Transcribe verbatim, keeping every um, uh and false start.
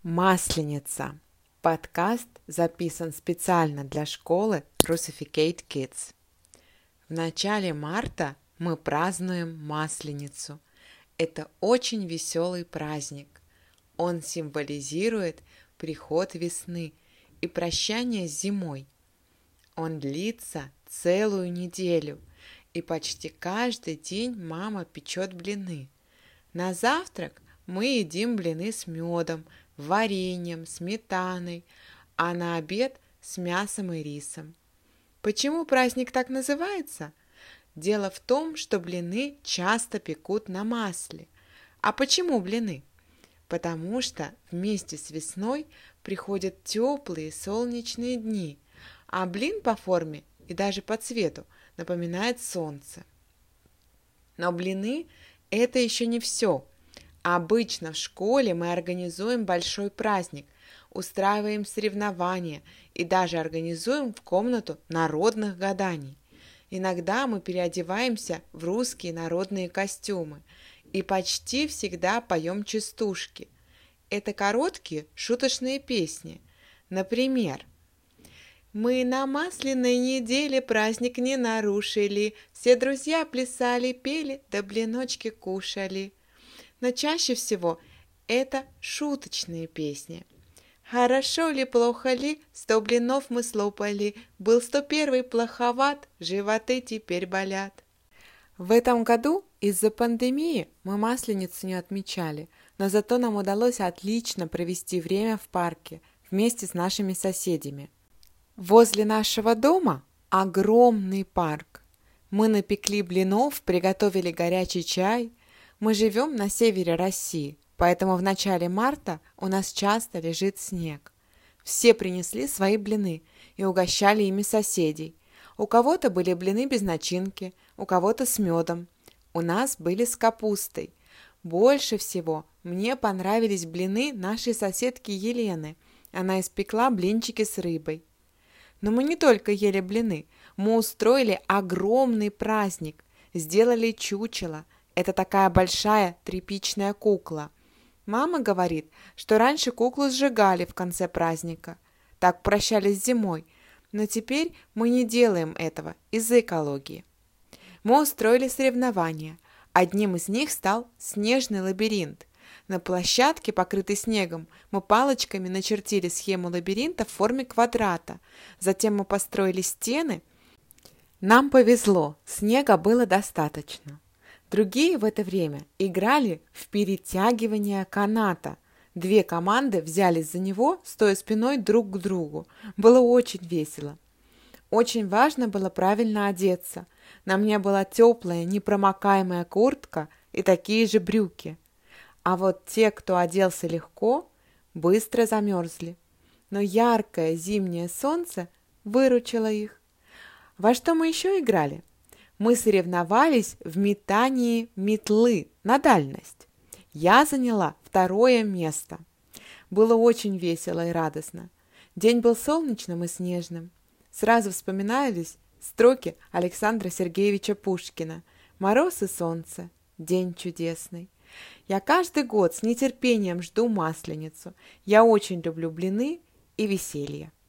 Масленица. Подкаст записан специально для школы Russificate Kids. В начале марта мы празднуем Масленицу. Это очень веселый праздник. Он символизирует приход весны и прощание с зимой. Он длится целую неделю, и почти каждый день мама печет блины. На завтрак мы едим блины с медом, вареньем, сметаной, а на обед с мясом и рисом. Почему праздник так называется? Дело в том, что блины часто пекут на масле. А почему блины? Потому что вместе с весной приходят теплые солнечные дни, а блин по форме и даже по цвету напоминает солнце. Но блины – это еще не все. Обычно в школе мы организуем большой праздник, устраиваем соревнования и даже организуем в комнату народных гаданий. Иногда мы переодеваемся в русские народные костюмы и почти всегда поем частушки. Это короткие шуточные песни. Например, «Мы на масляной неделе праздник не нарушили, все друзья плясали, пели, да блиночки кушали». Но чаще всего это шуточные песни. Хорошо ли, плохо ли, сто блинов мы слопали, был сто первый плоховат, животы теперь болят. В этом году из-за пандемии мы Масленицу не отмечали, но зато нам удалось отлично провести время в парке вместе с нашими соседями. Возле нашего дома огромный парк. Мы напекли блинов, приготовили горячий чай. Мы живем на севере России, поэтому в начале марта у нас часто лежит снег. Все принесли свои блины и угощали ими соседей. У кого-то были блины без начинки, у кого-то с медом. У нас были с капустой. Больше всего мне понравились блины нашей соседки Елены. Она испекла блинчики с рыбой. Но мы не только ели блины, мы устроили огромный праздник, сделали чучело. Это такая большая тряпичная кукла. Мама говорит, что раньше куклу сжигали в конце праздника. Так прощались с зимой. Но теперь мы не делаем этого из-за экологии. Мы устроили соревнования. Одним из них стал снежный лабиринт. На площадке, покрытой снегом, мы палочками начертили схему лабиринта в форме квадрата. Затем мы построили стены. Нам повезло, снега было достаточно. Другие в это время играли в перетягивание каната. Две команды взялись за него, стоя спиной друг к другу. Было очень весело. Очень важно было правильно одеться. На мне была теплая, непромокаемая куртка и такие же брюки. А вот те, кто оделся легко, быстро замерзли. Но яркое зимнее солнце выручило их. Во что мы еще играли? Мы соревновались в метании метлы на дальность. Я заняла второе место. Было очень весело и радостно. День был солнечным и снежным. Сразу вспоминались строки Александра Сергеевича Пушкина «Мороз и солнце, день чудесный». Я каждый год с нетерпением жду Масленицу. Я очень люблю блины и веселье.